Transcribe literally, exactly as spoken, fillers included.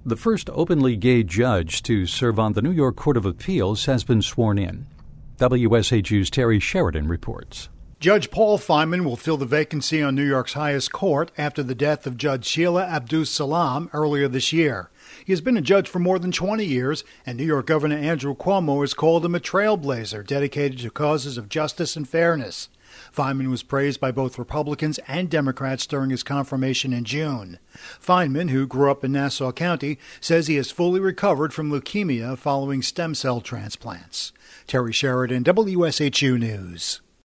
The first openly gay judge to serve on the New York Court of Appeals has been sworn in. W S H U's Terry Sheridan reports. Judge Paul Fineman will fill the vacancy on New York's highest court after the death of Judge Sheila Abdus Salam earlier this year. He has been a judge for more than twenty years, and New York Governor Andrew Cuomo has called him a trailblazer dedicated to causes of justice and fairness. Fineman was praised by both Republicans and Democrats during his confirmation in June. Fineman, who grew up in Nassau County, says he has fully recovered from leukemia following stem cell transplants. Terry Sheridan, W S H U News.